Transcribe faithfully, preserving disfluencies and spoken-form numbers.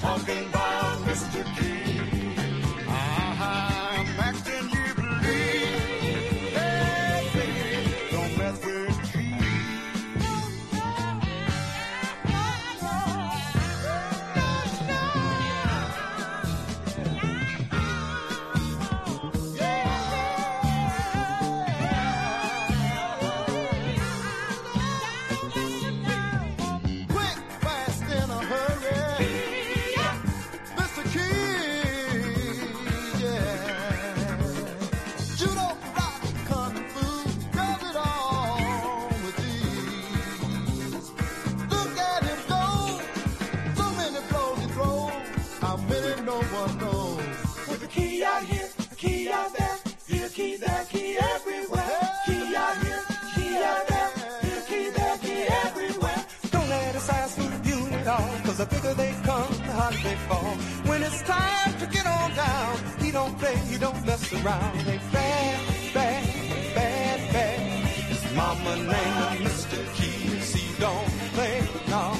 talking about Mister Key. I'm asking you to believe. Hey, baby, don't mess with Key. Key there, key everywhere. Key out here, key out there. Here, key there, key everywhere. Don't let us ask for you at all, cause the bigger they come, the harder they fall. When it's time to get on down, he don't play, he don't mess around. They bad, bad, bad, bad. His mama named him Mister Key, he don't play, no.